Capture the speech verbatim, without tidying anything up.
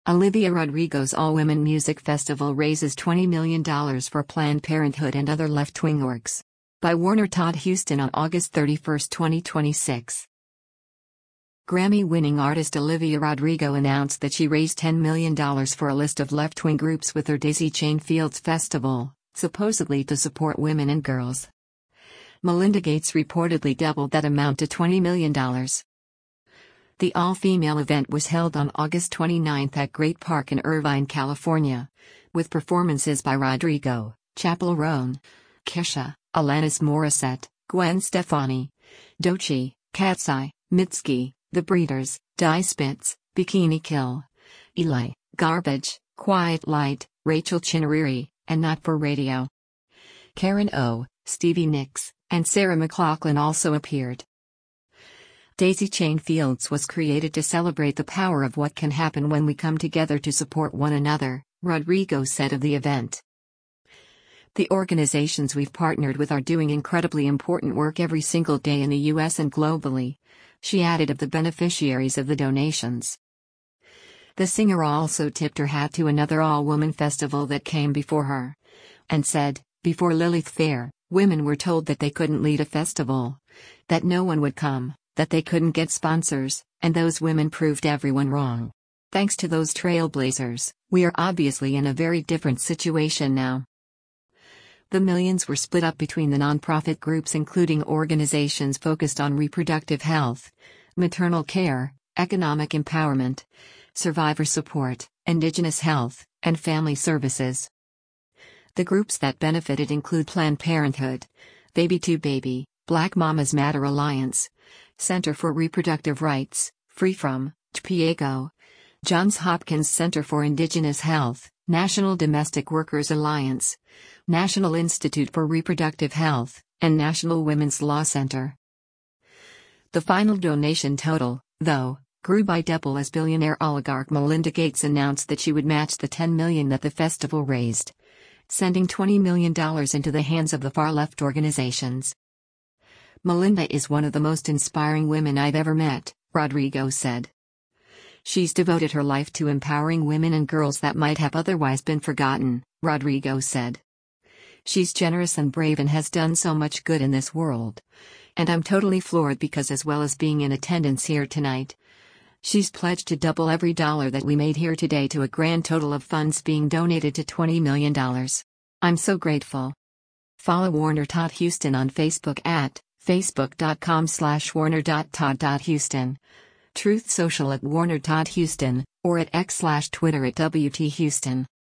Olivia Rodrigo's all-women music festival raises twenty million dollars for Planned Parenthood and other left-wing orgs. By Warner Todd Huston on August thirty-first, twenty twenty-six. Grammy-winning artist Olivia Rodrigo announced that she raised ten million dollars for a list of left-wing groups with her Daisy Chain Fields Festival, supposedly to support women and girls. Melinda Gates reportedly doubled that amount to twenty million dollars. The all-female event was held on August twenty-ninth at Great Park in Irvine, California, with performances by Rodrigo, Chappell Roan, Kesha, Alanis Morissette, Gwen Stefani, Doechii, Katseye, Mitski, The Breeders, Die Spitz, Bikini Kill, Eli, Garbage, Quiet Light, Rachel Chinariri, and Not for Radio. Karen O, Stevie Nicks, and Sarah McLachlan also appeared. Daisy Chain Fields was created to celebrate the power of what can happen when we come together to support one another, Rodrigo said of the event. The organizations we've partnered with are doing incredibly important work every single day in the U S and globally, she added of the beneficiaries of the donations. The singer also tipped her hat to another all-woman festival that came before her, and said, "Before Lilith Fair, women were told that they couldn't lead a festival, that no one would come, that they couldn't get sponsors, and those women proved everyone wrong. Thanks to those trailblazers, we are obviously in a very different situation now." The millions were split up between the nonprofit groups including organizations focused on reproductive health, maternal care, economic empowerment, survivor support, indigenous health, and family services. The groups that benefited include Planned Parenthood, Baby to Baby, Black Mamas Matter Alliance, Center for Reproductive Rights, Free From, Piego, Johns Hopkins Center for Indigenous Health, National Domestic Workers Alliance, National Institute for Reproductive Health, and National Women's Law Center. The final donation total, though, grew by double as billionaire oligarch Melinda Gates announced that she would match the ten million dollars that the festival raised, sending twenty million dollars into the hands of the far-left organizations. "Melinda is one of the most inspiring women I've ever met," Rodrigo said. "She's devoted her life to empowering women and girls that might have otherwise been forgotten," Rodrigo said. "She's generous and brave and has done so much good in this world. And I'm totally floored because as well as being in attendance here tonight, she's pledged to double every dollar that we made here today to a grand total of funds being donated to twenty million dollars. I'm so grateful." Follow Warner Todd Huston on Facebook at facebook.com slash warner.todd.huston, Truth Social at Warner Todd Huston, or at X slash Twitter at W T Huston.